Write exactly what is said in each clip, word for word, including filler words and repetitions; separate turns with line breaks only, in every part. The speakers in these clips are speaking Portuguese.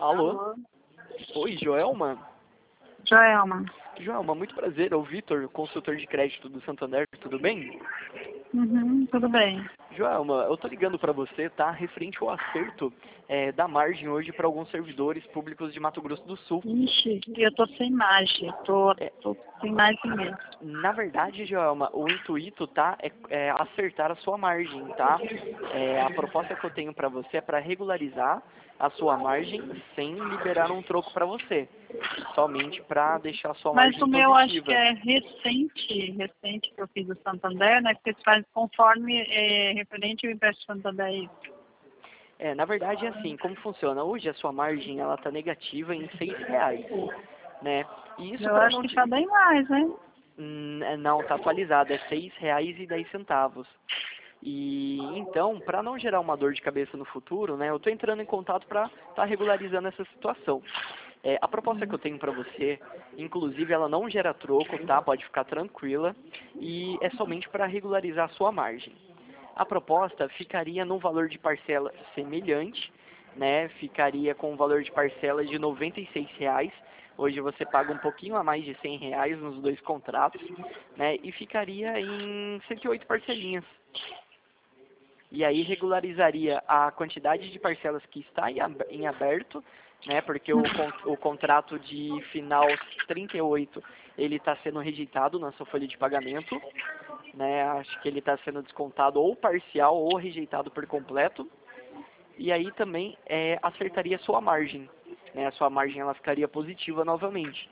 Alô?
Alô?
Oi, Joelma?
Joelma.
Joelma, muito prazer. É o Vitor, consultor de crédito do Santander. Tudo bem?
Uhum, tudo bem.
Joelma, eu tô ligando para você, tá? Referente ao acerto é, da margem hoje para alguns servidores públicos de Mato Grosso do Sul.
Ixi, eu tô sem margem. Tô,
É,
tô sem margem mesmo.
na verdade, Joelma, o intuito, tá, é, é acertar a sua margem, tá? É, a proposta que eu tenho para você é para regularizar a sua margem sem liberar um troco para você, somente para deixar a sua
Mas
margem
o meu acho que
positiva.
é recente, recente que eu fiz o Santander, né? Porque você faz conforme é, referente ao empréstimo Santander.
É, na verdade é assim, como funciona? Hoje a sua margem ela está negativa em seis reais, né? E isso
Eu
para
acho
não
que
te...
tá bem mais, né?
Hum, é, não, está atualizado, é seis reais e dez centavos. E então, para não gerar uma dor de cabeça no futuro, né, eu estou entrando em contato para estar tá regularizando essa situação. É, a proposta que eu tenho para você, inclusive, ela não gera troco, tá? Pode ficar tranquila. E é somente para regularizar a sua margem. A proposta ficaria num valor de parcela semelhante, né? Ficaria com um valor de parcela de noventa e seis reais. Hoje você paga um pouquinho a mais de cem reais nos dois contratos, né? E ficaria em cento e oito parcelinhas. E aí regularizaria a quantidade de parcelas que está em ab- em aberto, né? Porque o, con- o contrato de final trinta e oito ele está sendo rejeitado na sua folha de pagamento, né? Acho que ele está sendo descontado ou parcial ou rejeitado por completo. E aí também é, acertaria a sua margem, né? A sua margem ela ficaria positiva novamente,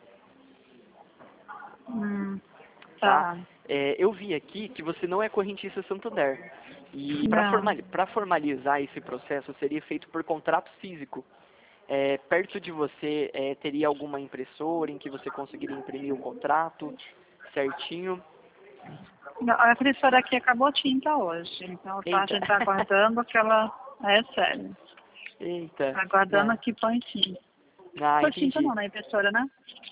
Hum,
tá?
tá.
É, eu vi aqui que você não é correntista Santander. E para
Não.
formali para formalizar esse processo seria feito por contrato físico. É, perto de você é, teria alguma impressora em que você conseguiria imprimir o contrato certinho?
Não, a impressora aqui acabou tinta hoje. Então tá, a
Eita.
gente tá aguardando que ela. É sério.
Eita.
Tá aguardando
Não.
aqui põe tinta.
Ah,
Põe tinta
entendi.
não, na impressora, né?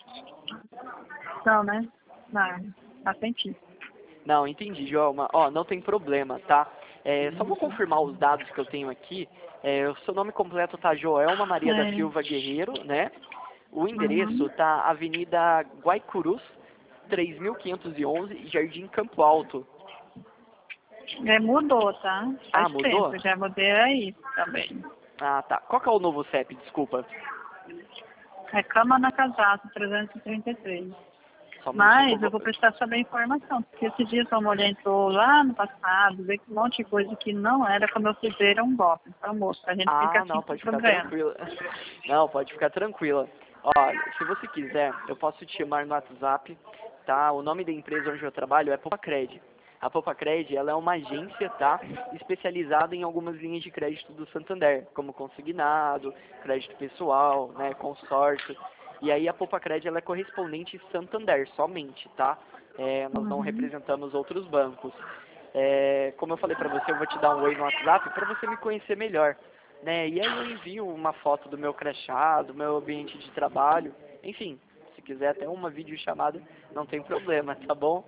Não, né? Não, tá sem tinta.
Não, entendi, Joelma. Ó, não tem problema, tá? É, só vou confirmar os dados que eu tenho aqui. É, o seu nome completo tá Joelma Maria da
É.
Silva Guerreiro, né? O endereço
Uhum.
tá Avenida Guaicurus, três mil quinhentos e onze, Jardim Campo Alto.
É, mudou, tá?
Ah,
Faz
mudou?
tempo, já mudei aí também.
Ah, tá. Qual que é o novo C E P? Desculpa.
É Cama na Casato, trezentos e trinta e três.
Só um minutinho que eu
Mas eu
vou...
vou precisar saber a informação, porque esses dias a mulher entrou lá no passado, veio com um monte de coisa que não era como eu fiz, era um golpe. Então, moço, a gente fica
Ah,
assim
não,
com
pode ficar
problema.
tranquila. Não, pode ficar tranquila. Olha, se você quiser, eu posso te chamar no WhatsApp, tá? O nome da empresa onde eu trabalho é Popacred. A Popacred, ela é uma agência, tá? Especializada em algumas linhas de crédito do Santander, como consignado, crédito pessoal, né, consórcio. E aí a Popacred, ela é correspondente Santander, somente, tá? É, nós não
Uhum.
representamos outros bancos. É, como eu falei pra você, eu vou te dar um oi no WhatsApp para você me conhecer melhor, né? E aí eu envio uma foto do meu crachá, do meu ambiente de trabalho, enfim, se quiser até uma videochamada, não tem problema, tá bom?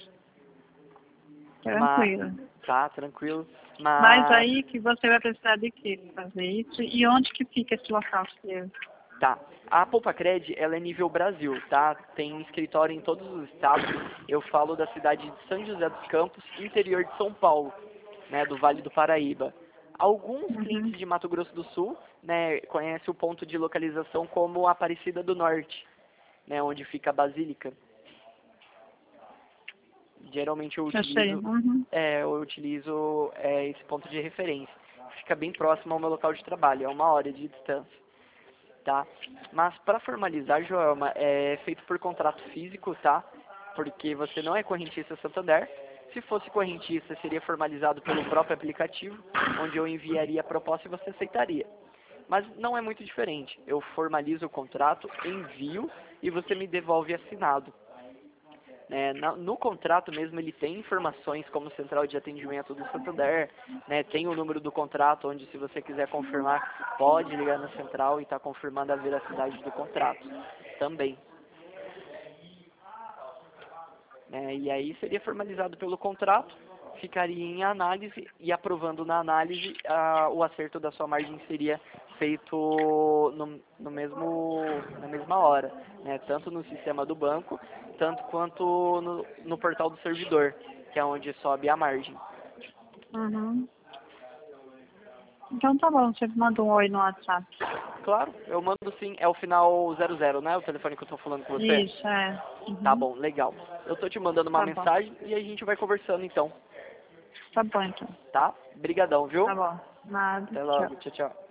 Mas,
Tranquilo.
tá, tranquilo.
Mas
Mas,
aí que você vai precisar de quê para fazer isso? E onde que fica esse local seu?
tá. A Poupa-Cred, ela é nível Brasil, tá? Tem escritório em todos os estados. Eu falo da cidade de São José dos Campos, interior de São Paulo, né, do Vale do Paraíba. Alguns
Uhum.
clientes de Mato Grosso do Sul, né, conhecem o ponto de localização como Aparecida do Norte, né, onde fica a Basílica. Geralmente eu
Eu sei.
utilizo,
Uhum.
é, eu utilizo é, esse ponto de referência. Fica bem próximo ao meu local de trabalho, é uma hora de distância, tá? Mas para formalizar, Joelma, é feito por contrato físico, tá? Porque você não é correntista Santander. Se fosse correntista, seria formalizado pelo próprio aplicativo, onde eu enviaria a proposta e você aceitaria. Mas não é muito diferente. Eu formalizo o contrato, envio e você me devolve assinado. É, na- no contrato mesmo ele tem informações como central de atendimento do Santander, né, tem o número do contrato onde se você quiser confirmar pode ligar na central e está confirmando a veracidade do contrato também, né, e aí seria formalizado pelo contrato ficaria em análise e aprovando na análise, a, o acerto da sua margem seria feito no, no mesmo, na mesma hora, né? Tanto no sistema do banco, tanto quanto no, no portal do servidor, que é onde sobe a margem.
Uhum. Então tá bom, você manda um oi no WhatsApp.
Claro, eu mando sim, é o final zero zero, né? O telefone que eu tô falando com você.
Isso, é. Uhum.
Tá bom, legal. Eu tô te mandando uma
Tá bom.
mensagem e a gente vai conversando então,
Tá bom, então.
tá? Brigadão, viu?
Tá bom. Nada.
Até
Tchau.
logo, tchau, tchau.